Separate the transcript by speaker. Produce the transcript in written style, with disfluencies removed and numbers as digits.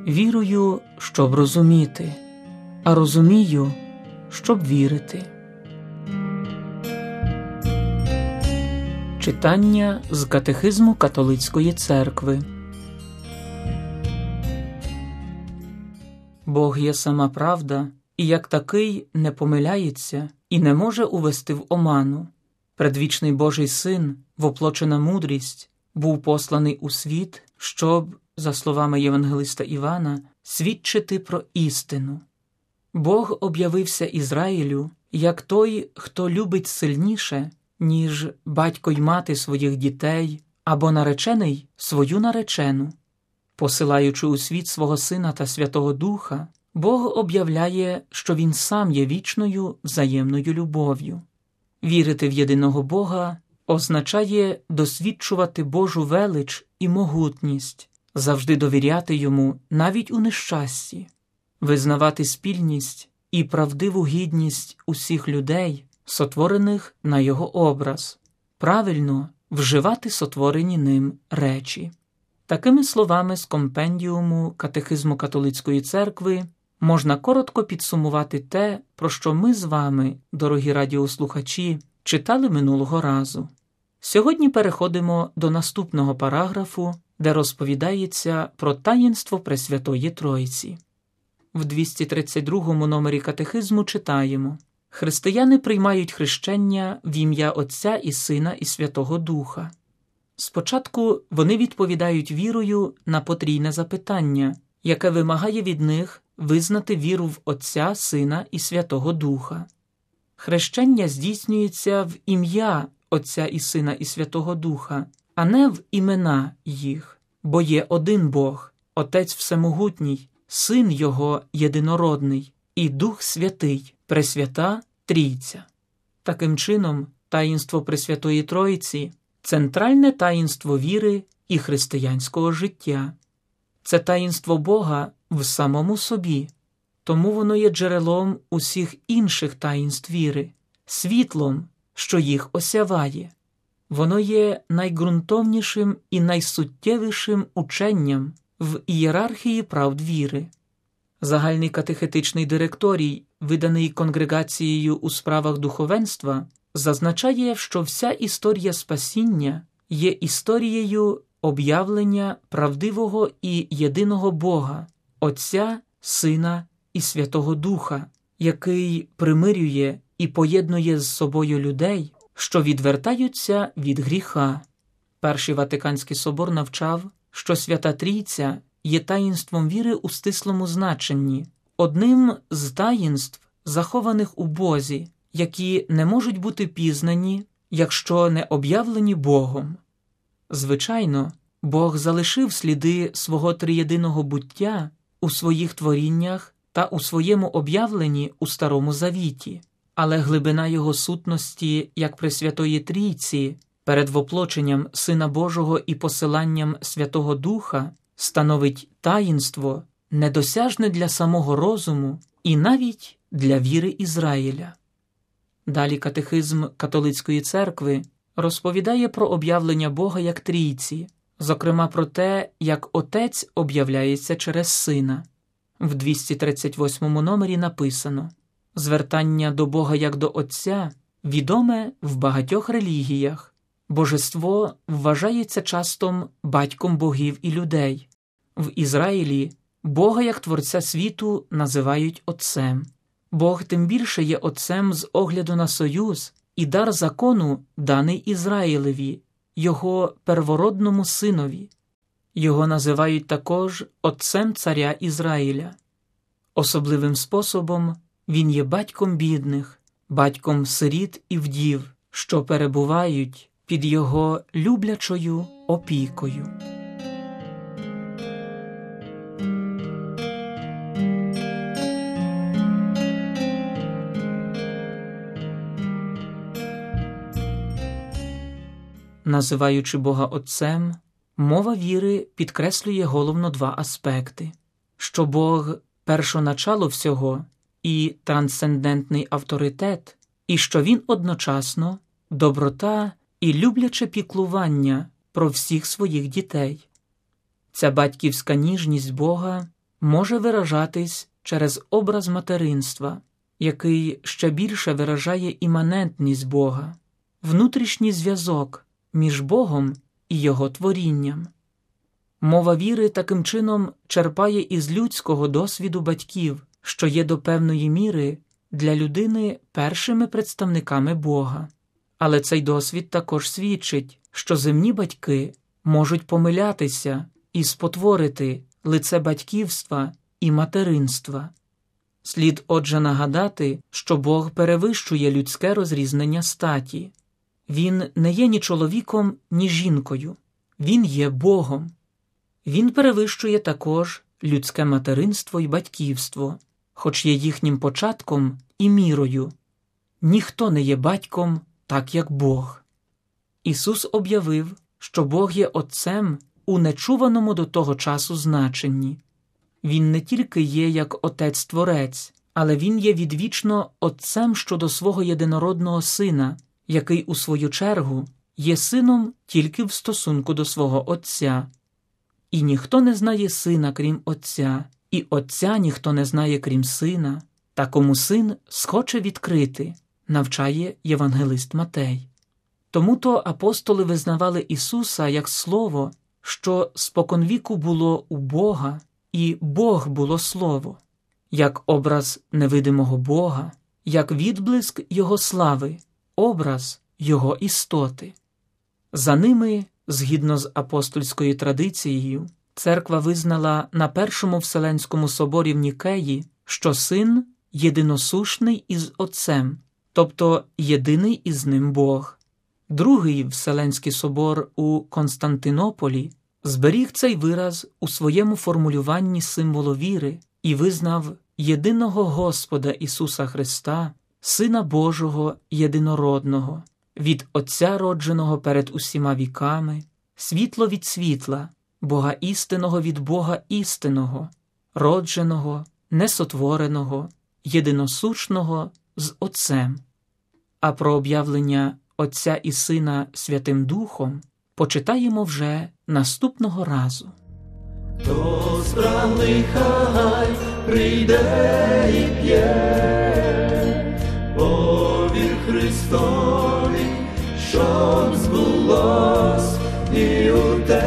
Speaker 1: Вірую, щоб розуміти, а розумію, щоб вірити. Читання з Катехизму Католицької Церкви. Бог є сама правда, і як такий не помиляється і не може увести в оману. Предвічний Божий Син, воплочена мудрість, був посланий у світ, щоб, за словами євангелиста Івана, свідчити про істину. Бог об'явився Ізраїлю як той, хто любить сильніше, ніж батько й мати своїх дітей або наречений свою наречену. Посилаючи у світ свого Сина та Святого Духа, Бог об'являє, що Він сам є вічною взаємною любов'ю. Вірити в єдиного Бога означає досвідчувати Божу велич і могутність, завжди довіряти Йому навіть у нещасті, визнавати спільність і правдиву гідність усіх людей, сотворених на Його образ, правильно вживати сотворені ним речі. Такими словами з компендіуму Катехизму Католицької Церкви можна коротко підсумувати те, про що ми з вами, дорогі радіослухачі, читали минулого разу. Сьогодні переходимо до наступного параграфу, де розповідається про таїнство Пресвятої Тройці. В 232 номері Катехизму читаємо: «Християни приймають хрещення в ім'я Отця і Сина і Святого Духа». Спочатку вони відповідають вірою на потрійне запитання, яке вимагає від них визнати віру в Отця, Сина і Святого Духа. Хрещення здійснюється в ім'я Отця і Сина і Святого Духа, а не в імена їх, бо є один Бог, Отець Всемогутній, Син Його єдинородний і Дух Святий, Пресвята Трійця. Таким чином, таїнство Пресвятої Тройці – центральне таїнство віри і християнського життя. Це таїнство Бога в самому собі, тому воно є джерелом усіх інших таїнств віри, світлом, що їх осяває. Воно є найґрунтовнішим і найсуттєвішим ученням в ієрархії правд віри. Загальний катехетичний директорій, виданий Конгрегацією у справах духовенства, зазначає, що вся історія спасіння є історією об'явлення правдивого і єдиного Бога, Отця, Сина і Святого Духа, який примирює і поєднує з собою людей, що відвертаються від гріха. Перший Ватиканський собор навчав, що Свята Трійця є таїнством віри у стислому значенні, одним з таїнств, захованих у Бозі, які не можуть бути пізнані, якщо не об'явлені Богом. Звичайно, Бог залишив сліди свого триєдиного буття у своїх творіннях та у своєму об'явленні у Старому Завіті, але глибина Його сутності, як Пресвятої Трійці, перед воплоченням Сина Божого і посиланням Святого Духа, становить таїнство, недосяжне для самого розуму і навіть для віри Ізраїля. Далі Катехизм Католицької Церкви розповідає про об'явлення Бога як Трійці, зокрема про те, як Отець об'являється через Сина. В 238 номері написано: «Звертання до Бога як до Отця відоме в багатьох релігіях. Божество вважається часто батьком богів і людей. В Ізраїлі Бога як Творця світу називають Отцем. Бог тим більше є Отцем з огляду на союз і дар закону, даний Ізраїлеві, його первородному синові. Його називають також Отцем царя Ізраїля. Особливим способом він є батьком бідних, батьком сиріт і вдів, що перебувають під його люблячою опікою». Називаючи Бога Отцем, мова віри підкреслює головно два аспекти: що Бог – першоначало всього і трансцендентний авторитет, і що Він одночасно – доброта і любляче піклування про всіх своїх дітей. Ця батьківська ніжність Бога може виражатись через образ материнства, який ще більше виражає іманентність Бога, внутрішній зв'язок між Богом і Його творінням. Мова віри таким чином черпає із людського досвіду батьків, що є до певної міри для людини першими представниками Бога. Але цей досвід також свідчить, що земні батьки можуть помилятися і спотворити лице батьківства і материнства. Слід отже нагадати, що Бог перевищує людське розрізнення статі. Він не є ні чоловіком, ні жінкою. Він є Богом. Він перевищує також людське материнство і батьківство, хоч є їхнім початком і мірою. Ніхто не є батьком, так як Бог. Ісус об'явив, що Бог є Отцем у нечуваному до того часу значенні. Він не тільки є як Отець-Творець, але Він є відвічно Отцем щодо свого єдинородного Сина, який, у свою чергу, є Сином тільки в стосунку до свого Отця. І ніхто не знає Сина, крім Отця, і Отця ніхто не знає, крім Сина, та кому Син схоче відкрити, навчає євангелист Матей. Тому-то апостоли визнавали Ісуса як Слово, що споконвіку було у Бога, і Бог було Слово, як образ невидимого Бога, як відблиск Його слави, образ Його істоти. За ними, згідно з апостольською традицією, церква визнала на Першому Вселенському соборі в Нікеї, що Син єдиносушний із Отцем, тобто єдиний із ним Бог. Другий Вселенський собор у Константинополі зберіг цей вираз у своєму формулюванні символу віри і визнав єдиного Господа Ісуса Христа, Сина Божого єдинородного, від Отця родженого перед усіма віками, світло від світла, Бога істинного від Бога істинного, родженого, несотвореного, єдиносушного з Отцем. А про об'явлення Отця і Сина Святим Духом почитаємо вже наступного разу.
Speaker 2: Хто справний, хай прийде і п'є, повір Христові, щоб збулось і у тебе